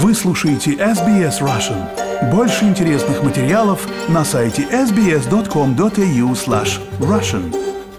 Вы слушаете SBS Russian. Больше интересных материалов на сайте sbs.com.au/russian.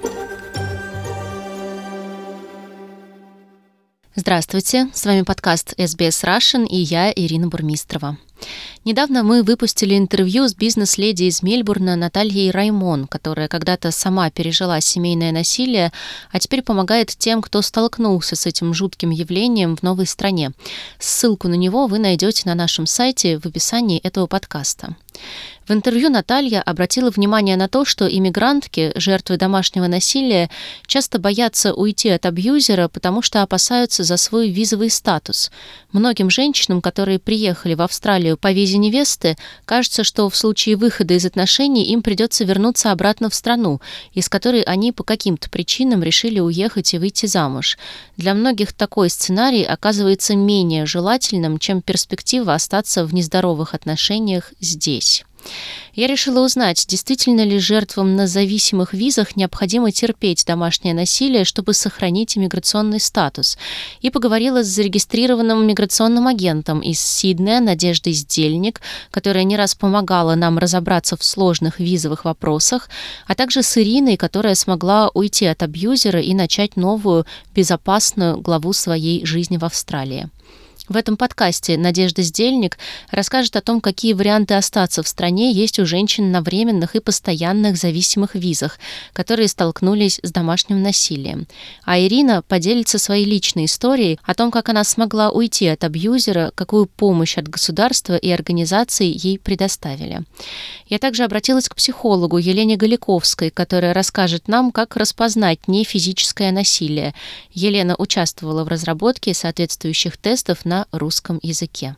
Здравствуйте, с вами подкаст SBS Russian и я, Ирина Бурмистрова. Недавно мы выпустили интервью с бизнес-леди из Мельбурна Натальей Раймон, которая когда-то сама пережила семейное насилие, а теперь помогает тем, кто столкнулся с этим жутким явлением в новой стране. Ссылку на него вы найдете на нашем сайте в описании этого подкаста. В интервью Наталья обратила внимание на то, что иммигрантки, жертвы домашнего насилия, часто боятся уйти от абьюзера, потому что опасаются за свой визовый статус. Многим женщинам, которые приехали в Австралию по визе невесты, кажется, что в случае выхода из отношений им придется вернуться обратно в страну, из которой они по каким-то причинам решили уехать и выйти замуж. Для многих такой сценарий оказывается менее желательным, чем перспектива остаться в нездоровых отношениях здесь. Я решила узнать, действительно ли жертвам на зависимых визах необходимо терпеть домашнее насилие, чтобы сохранить иммиграционный статус, и поговорила с зарегистрированным миграционным агентом из Сиднея Надеждой Здельник, которая не раз помогала нам разобраться в сложных визовых вопросах, а также с Ириной, которая смогла уйти от абьюзера и начать новую, безопасную главу своей жизни в Австралии. В этом подкасте Надежда Здельник расскажет о том, какие варианты остаться в стране есть у женщин на временных и постоянных зависимых визах, которые столкнулись с домашним насилием. А Ирина поделится своей личной историей о том, как она смогла уйти от абьюзера, какую помощь от государства и организаций ей предоставили. Я также обратилась к психологу Елене Галиковской, которая расскажет нам, как распознать нефизическое насилие. Елена участвовала в разработке соответствующих тестов на русском языке.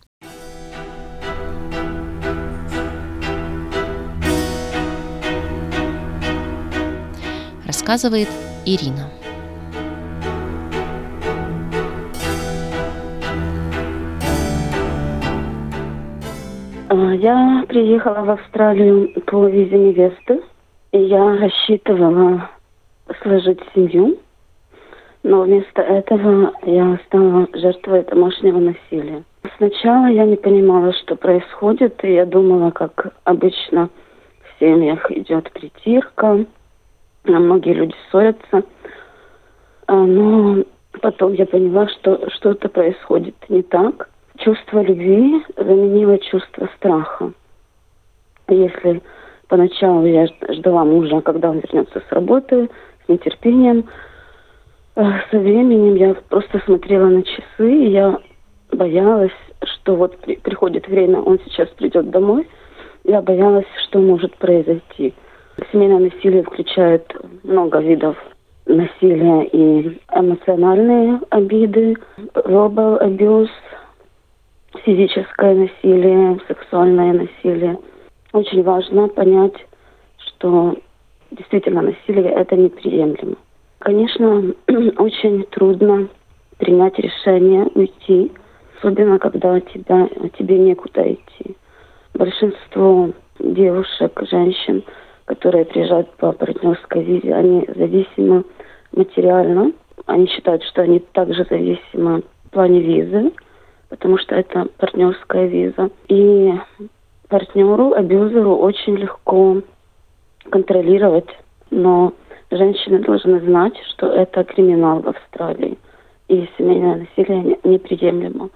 Рассказывает Ирина. Я приехала в Австралию по визе невесты, и я рассчитывала сложить семью. Но вместо этого я стала жертвой домашнего насилия. Сначала я не понимала, что происходит, и я думала, как обычно в семьях идет притирка, многие люди ссорятся. Но потом я поняла, что что-то происходит не так. Чувство любви заменило чувство страха. Если поначалу я ждала мужа, когда он вернется с работы, с нетерпением, со временем я просто смотрела на часы, и я боялась, что вот приходит время, он сейчас придет домой. Я боялась, что может произойти. Семейное насилие включает много видов насилия и эмоциональные обиды, verbal abuse, физическое насилие, сексуальное насилие. Очень важно понять, что действительно насилие – это неприемлемо. Конечно, очень трудно принять решение уйти, особенно когда тебе некуда идти. Большинство девушек, женщин, которые приезжают по партнерской визе, они зависимы материально. Они считают, что они также зависимы в плане визы, потому что это партнерская виза. И партнеру, абьюзеру очень легко контролировать, но женщины должны знать, что это криминал в Австралии. И семейное насилие неприемлемо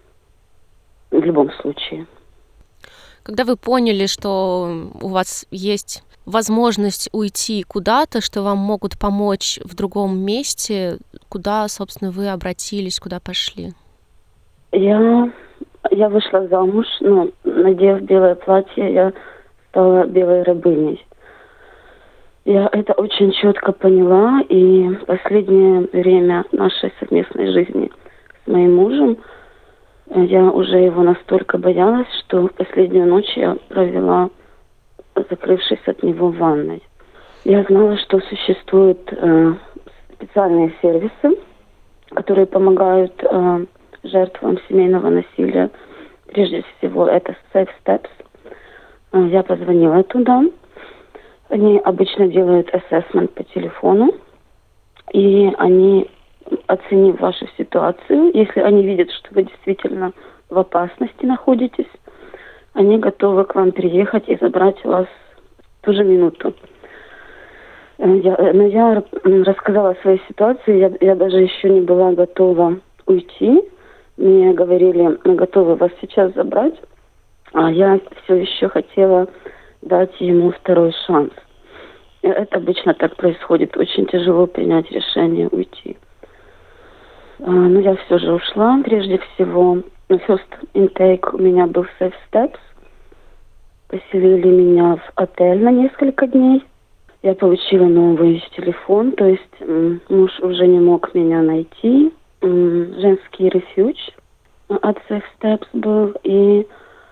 в любом случае. Когда вы поняли, что у вас есть возможность уйти куда-то, что вам могут помочь в другом месте, куда, собственно, вы обратились, куда пошли? Я вышла замуж, надев белое платье, я стала белой рабыней. Я это очень четко поняла, и в последнее время нашей совместной жизни с моим мужем я уже его настолько боялась, что в последнюю ночь я провела, закрывшись от него в ванной. Я знала, что существуют специальные сервисы, которые помогают жертвам семейного насилия. Прежде всего, это Safe Steps. Я позвонила туда. Они обычно делают assessment по телефону, и они, оценив вашу ситуацию, если они видят, что вы действительно в опасности находитесь, они готовы к вам приехать и забрать вас в ту же минуту. Я рассказала о своей ситуации, я даже еще не была готова уйти. Мне говорили, мы готовы вас сейчас забрать, а я все еще хотела дать ему второй шанс. Это обычно так происходит, очень тяжело принять решение уйти. Но я все же ушла. Прежде всего, first intake у меня был Safe Steps. Поселили меня в отель на несколько дней. Я получила новый телефон, то есть муж уже не мог меня найти. Женский рефьюдж от Safe Steps был. И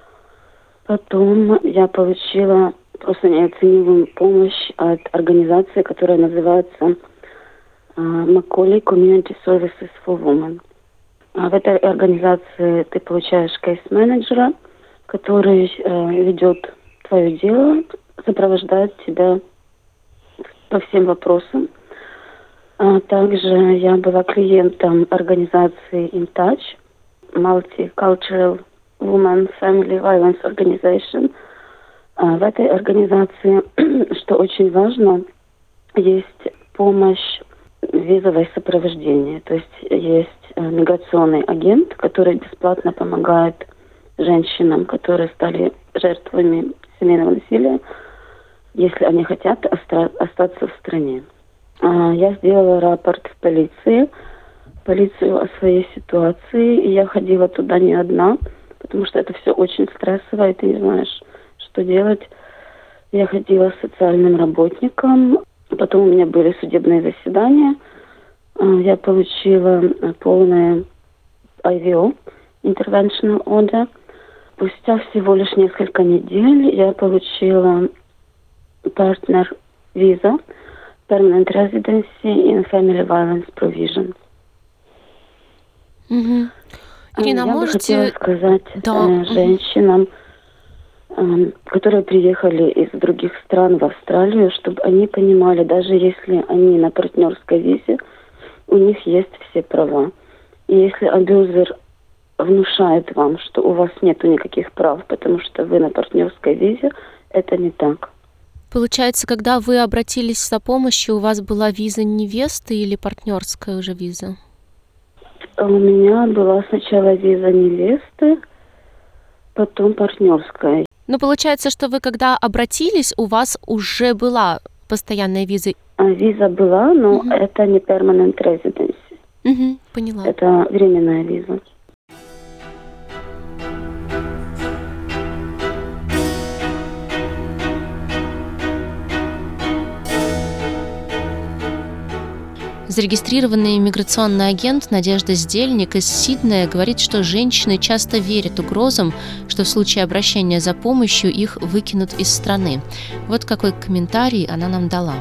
потом я получила просто неоценимую помощь от организации, которая называется Macaulay Community Services for Women. В этой организации ты получаешь кейс-менеджера, который ведет твое дело, сопровождает тебя по всем вопросам. Также я была клиентом организации In Touch, Multicultural Women Family Violence Organization. В этой организации, что очень важно, есть помощь визовое сопровождение. То есть есть миграционный агент, который бесплатно помогает женщинам, которые стали жертвами семейного насилия, если они хотят остаться в стране. Я сделала рапорт в полицию о своей ситуации, и я ходила туда не одна, потому что это все очень стрессово, и ты не знаешь, что делать. Я ходила с социальным работником, потом у меня были судебные заседания. Я получила полное IVO, Interventional Order. Спустя всего лишь несколько недель я получила партнер виза, Permanent Residency in Family Violence Provision. Ирина, я можете... бы хотела сказать женщинам, которые приехали из других стран в Австралию, чтобы они понимали, даже если они на партнерской визе, у них есть все права. И если абьюзер внушает вам, что у вас нету никаких прав, потому что вы на партнерской визе, это не так. Получается, когда вы обратились за помощью, у вас была виза невесты или партнерская уже виза? У меня была сначала виза невесты, потом партнерская. Ну, получается, что вы когда обратились, у вас уже была постоянная виза? Виза была, но это не permanent residency. Поняла. Это временная виза. Зарегистрированный миграционный агент Надежда Здельник из Сиднея говорит, что женщины часто верят угрозам, что в случае обращения за помощью их выкинут из страны. Вот какой комментарий она нам дала.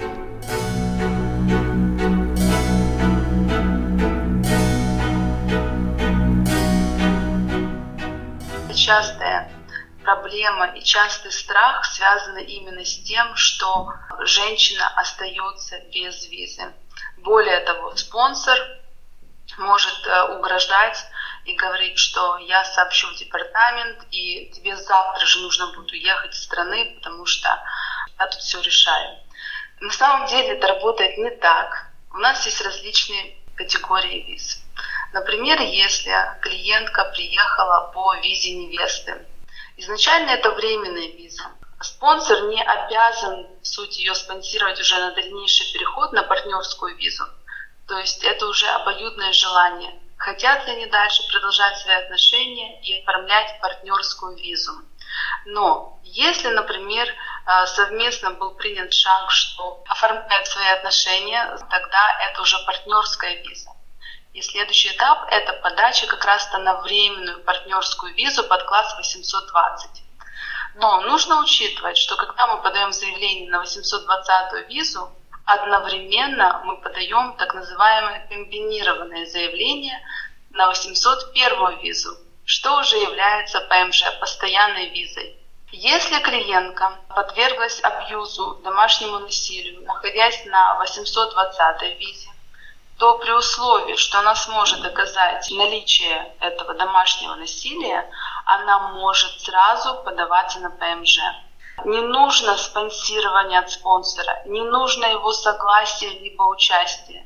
Частая проблема и частый страх связаны именно с тем, что женщина остается без визы. Более того, спонсор может угрожать и говорить, что я сообщу в департамент, и тебе завтра же нужно будет уехать из страны, потому что я тут все решаю. На самом деле это работает не так. У нас есть различные категории виз. Например, если клиентка приехала по визе невесты. Изначально это временная виза. Спонсор не обязан, в сути, ее спонсировать уже на дальнейший переход на партнерскую визу. То есть это уже обоюдное желание. Хотят ли они дальше продолжать свои отношения и оформлять партнерскую визу. Но если, например, совместно был принят шаг, что оформляют свои отношения, тогда это уже партнерская виза. И следующий этап – это подача как раз-то на временную партнерскую визу под класс 820. Но нужно учитывать, что когда мы подаем заявление на 820-ю визу, одновременно мы подаем так называемое комбинированное заявление на 801-ю визу, что уже является ПМЖ, постоянной визой. Если клиентка подверглась абьюзу, домашнему насилию, находясь на 820-й визе, то при условии, что она сможет доказать наличие этого домашнего насилия, она может сразу подаваться на ПМЖ. Не нужно спонсирование от спонсора, не нужно его согласие либо участие.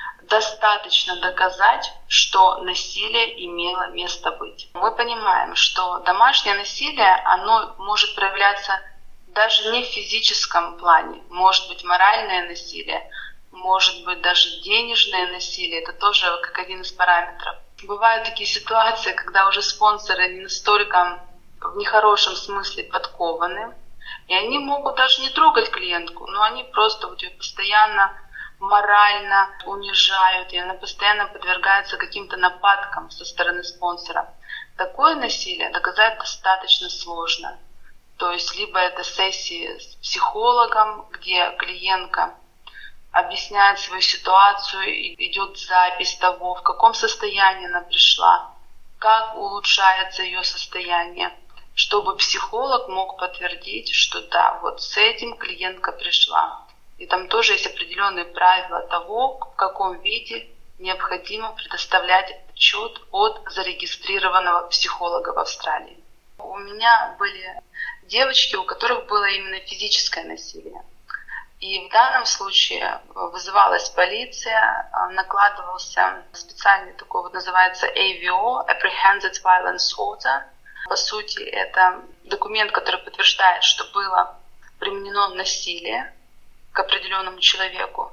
Достаточно доказать, что насилие имело место быть. Мы понимаем, что домашнее насилие, оно может проявляться даже не в физическом плане. Может быть моральное насилие, может быть даже денежное насилие. Это тоже как один из параметров. Бывают такие ситуации, когда уже спонсоры не настолько в нехорошем смысле подкованы, и они могут даже не трогать клиентку, но они просто ее постоянно морально унижают, и она постоянно подвергается каким-то нападкам со стороны спонсора. Такое насилие доказать достаточно сложно. То есть либо это сессии с психологом, где клиентка объясняет свою ситуацию, и идет запись того, в каком состоянии она пришла, как улучшается ее состояние, чтобы психолог мог подтвердить, что да, вот с этим клиентка пришла. И там тоже есть определенные правила того, в каком виде необходимо предоставлять отчет от зарегистрированного психолога в Австралии. У меня были девочки, у которых было именно физическое насилие. И в данном случае вызывалась полиция, накладывался специальный такой вот называется AVO, Apprehended Violence Order. По сути, это документ, который подтверждает, что было применено насилие к определенному человеку.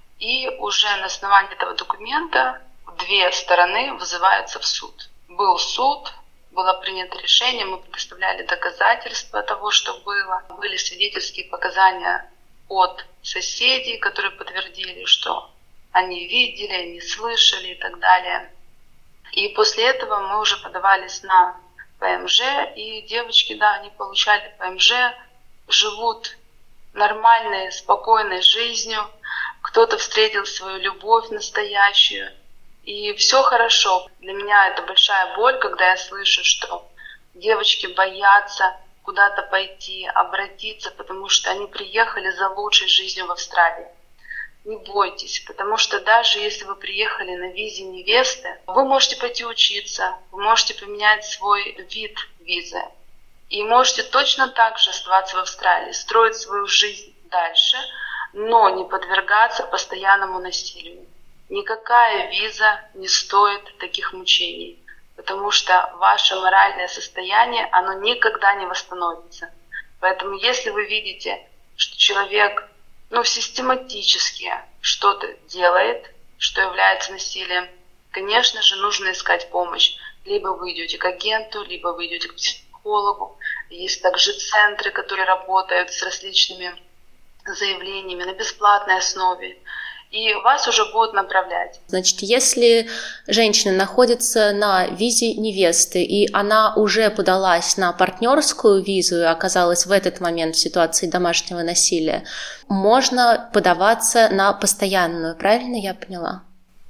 И уже на основании этого документа две стороны вызываются в суд. Был суд, было принято решение, мы предоставляли доказательства того, что было. Были свидетельские показания от соседей, которые подтвердили, что они видели, они слышали и так далее. И после этого мы уже подавались на ПМЖ, и девочки, да, они получали ПМЖ, живут нормальной, спокойной жизнью. Кто-то встретил свою любовь настоящую, и все хорошо. Для меня это большая боль, когда я слышу, что девочки боятся куда-то пойти, обратиться, потому что они приехали за лучшей жизнью в Австралии. Не бойтесь, потому что даже если вы приехали на визе невесты, вы можете пойти учиться, вы можете поменять свой вид визы и можете точно так же оставаться в Австралии, строить свою жизнь дальше, но не подвергаться постоянному насилию. Никакая виза не стоит таких мучений, потому что ваше моральное состояние, оно никогда не восстановится. Поэтому если вы видите, что человек систематически что-то делает, что является насилием, конечно же, нужно искать помощь. Либо вы идете к агенту, либо вы идете к психологу. Есть также центры, которые работают с различными заявлениями на бесплатной основе. И вас уже будут направлять. Значит, если женщина находится на визе невесты, и она уже подалась на партнерскую визу и оказалась в этот момент в ситуации домашнего насилия, можно подаваться на постоянную, правильно я поняла?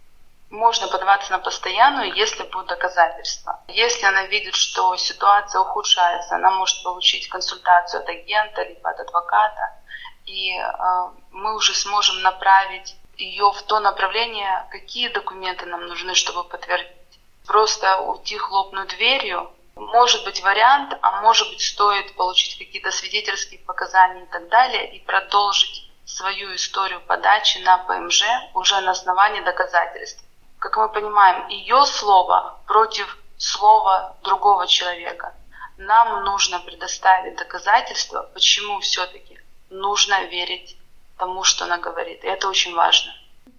Можно подаваться на постоянную, если будут доказательства. Если она видит, что ситуация ухудшается, она может получить консультацию от агента либо от адвоката, и мы уже сможем направить ее в то направление, какие документы нам нужны, чтобы подтвердить. Просто уйти хлопнуть дверью может быть вариант, а может быть стоит получить какие-то свидетельские показания и так далее и продолжить свою историю подачи на ПМЖ уже на основании доказательств. Как мы понимаем, ее слово против слова другого человека. Нам нужно предоставить доказательства, почему все-таки нужно верить тому, что она говорит. И это очень важно.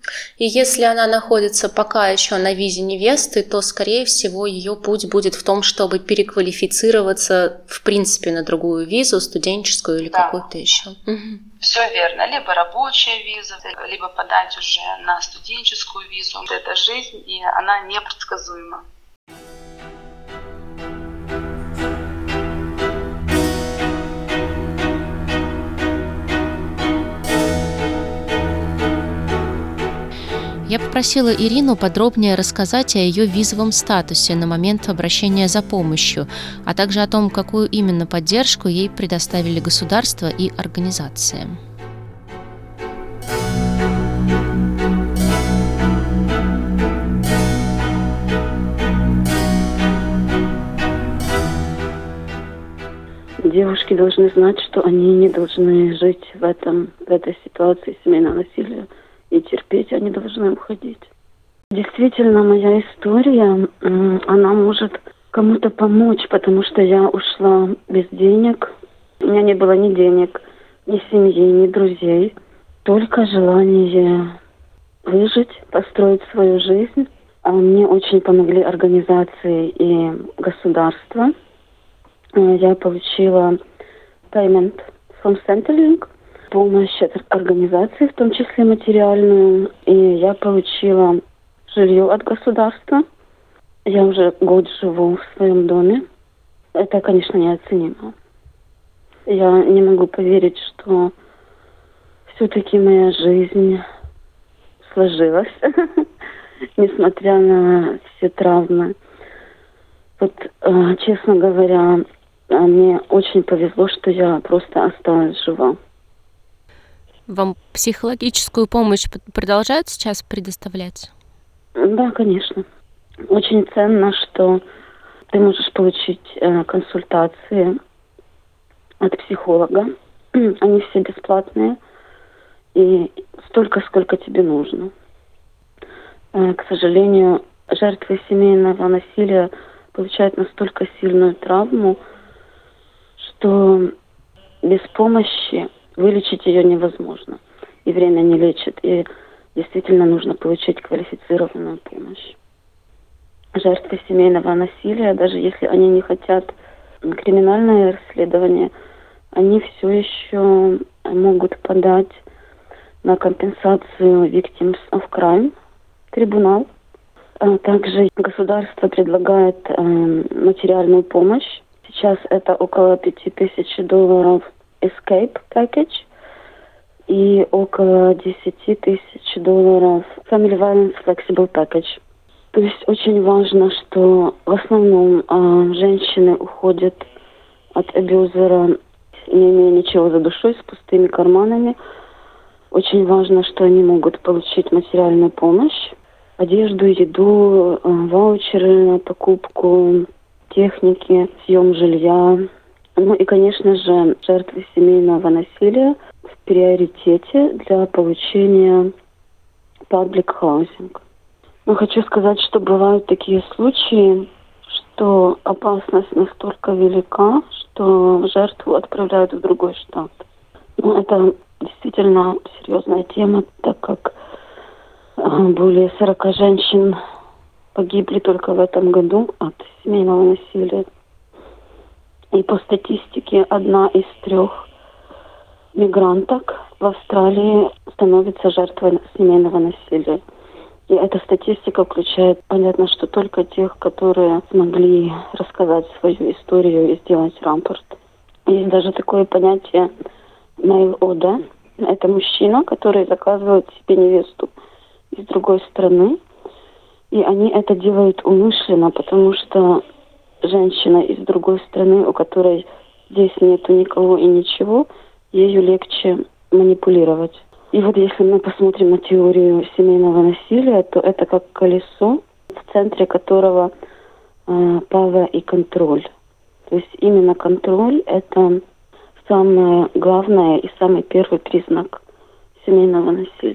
И если она находится пока еще на визе невесты, то, скорее всего, ее путь будет в том, чтобы переквалифицироваться, в принципе, на другую визу, студенческую или какую-то еще. Все верно. Либо рабочая виза, либо подать уже на студенческую визу. Это жизнь, и она непредсказуема. Я попросила Ирину подробнее рассказать о ее визовом статусе на момент обращения за помощью, а также о том, какую именно поддержку ей предоставили государство и организации. девушки должны знать, что они не должны жить в этой ситуации семейного насилия и терпеть, они должны уходить. Действительно, моя история, она может кому-то помочь, потому что я ушла без денег. У меня не было ни денег, ни семьи, ни друзей. Только желание выжить, построить свою жизнь. А мне очень помогли организации и государство. Я получила payment from Centrelink, помощь от организации, в том числе материальную. И я получила жилье от государства. Я уже год живу в своем доме. Это, конечно, неоценимо. Я не могу поверить, что все-таки моя жизнь сложилась, несмотря на все травмы. Вот, честно говоря, мне очень повезло, что я просто осталась жива. Вам психологическую помощь продолжают сейчас предоставлять? Да, конечно. Очень ценно, что ты можешь получить консультации от психолога. Они все бесплатные. И столько, сколько тебе нужно. К сожалению, жертвы семейного насилия получают настолько сильную травму, что без помощи вылечить ее невозможно. И время не лечит. И действительно нужно получить квалифицированную помощь. Жертвы семейного насилия, даже если они не хотят криминальное расследование, они все еще могут подать на компенсацию Victims of Crime трибунал. Также государство предлагает материальную помощь. Сейчас это около $5000 Escape Package и около $10,000 Family Violence Flexible Package. То есть очень важно, что в основном женщины уходят от абьюзера, не имея ничего за душой, с пустыми карманами. Очень важно, что они могут получить материальную помощь, одежду, еду, ваучеры на покупку техники, съем жилья. Ну и, конечно же, жертвы семейного насилия в приоритете для получения public housing. Но хочу сказать, что бывают такие случаи, что опасность настолько велика, что жертву отправляют в другой штат. Ну, это действительно серьезная тема, так как более 40 женщин погибли только в этом году от семейного насилия. И по статистике 1 из 3 мигранток в Австралии становится жертвой семейного насилия. И эта статистика включает, понятно, что только тех, которые смогли рассказать свою историю и сделать рапорт. Есть даже такое понятие male order. Это мужчина, который заказывает себе невесту из другой страны. И они это делают умышленно, потому что женщина из другой страны, у которой здесь нету никого и ничего, ею легче манипулировать. И вот если мы посмотрим на теорию семейного насилия, то это как колесо, в центре которого power и контроль. То есть именно контроль – это самое главное и самый первый признак семейного насилия.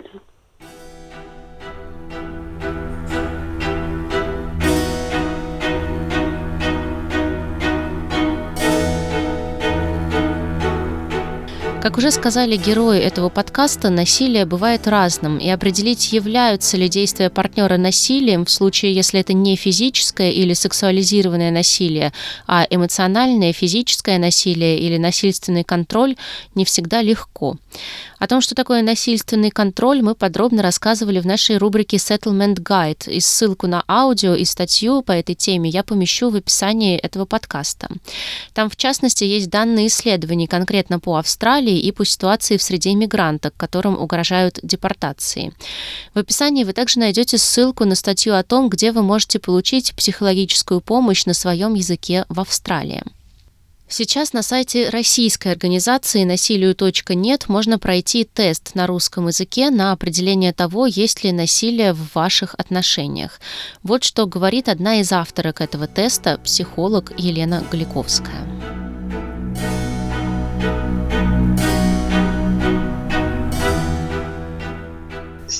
Как уже сказали герои этого подкаста, насилие бывает разным, и определить, являются ли действия партнера насилием в случае, если это не физическое или сексуализированное насилие, а эмоциональное, физическое насилие или насильственный контроль, не всегда легко. О том, что такое насильственный контроль, мы подробно рассказывали в нашей рубрике Settlement Guide, и ссылку на аудио и статью по этой теме я помещу в описании этого подкаста. Там, в частности, есть данные исследований конкретно по Австралии и по ситуации в среде мигранток, которым угрожают депортации. В описании вы также найдете ссылку на статью о том, где вы можете получить психологическую помощь на своем языке в Австралии. Сейчас на сайте российской организации насилию.нет можно пройти тест на русском языке на определение того, есть ли насилие в ваших отношениях. Вот что говорит одна из авторок этого теста, психолог Елена Галиковская.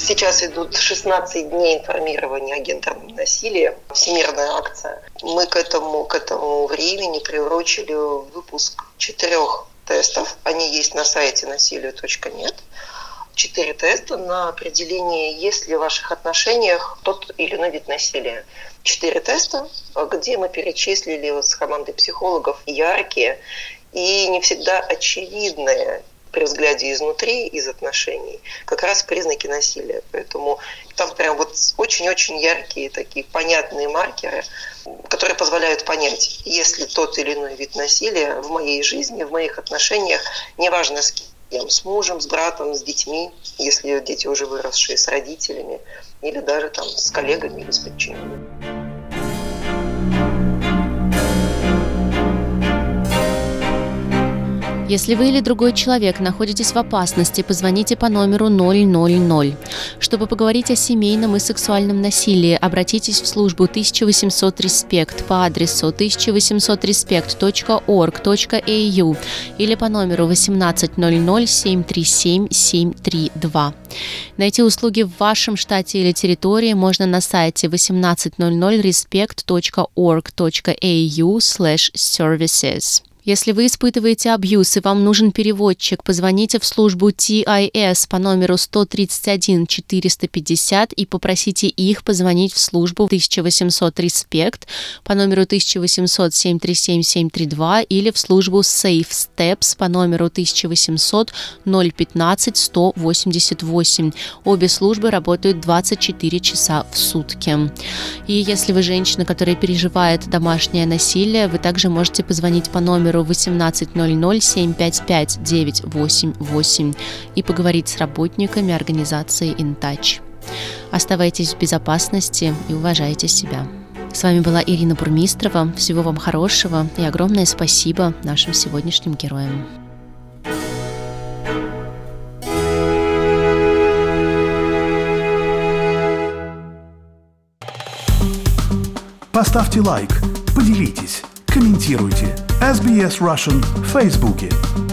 Сейчас идут 16 дней информирования о гендерном насилии, всемирная акция. Мы к этому времени приурочили выпуск 4 тестов. Они есть на сайте насилию.нет. 4 теста на определение, есть ли в ваших отношениях тот или иной вид насилия. 4 теста, где мы перечислили с командой психологов яркие и не всегда очевидные при взгляде изнутри, из отношений, как раз признаки насилия. Поэтому там прям очень-очень яркие такие понятные маркеры, которые позволяют понять, есть ли тот или иной вид насилия в моей жизни, в моих отношениях, неважно с кем, с мужем, с братом, с детьми, если дети уже выросшие, с родителями, или даже там с коллегами или с подчиненными. Если вы или другой человек находитесь в опасности, позвоните по номеру 000. Чтобы поговорить о семейном и сексуальном насилии, обратитесь в службу 1800 Respect по адресу 1800respect.org.au или по номеру 1800-737-732. Найти услуги в вашем штате или территории можно на сайте 1800respect.org.au/services. Если вы испытываете абьюз и вам нужен переводчик, позвоните в службу TIS по номеру 131 450 и попросите их позвонить в службу 1800 Respect по номеру 1800 737 732 или в службу Safe Steps по номеру 1800 015 188. Обе службы работают 24 часа в сутки. И если вы женщина, которая переживает домашнее насилие, вы также можете позвонить по номеру 1800-755-988 и поговорить с работниками организации InTouch. Оставайтесь в безопасности и уважайте себя. С вами была Ирина Бурмистрова. Всего вам хорошего и огромное спасибо нашим сегодняшним героям. Поставьте лайк, поделитесь, комментируйте. SBS Russian в Фейсбуке.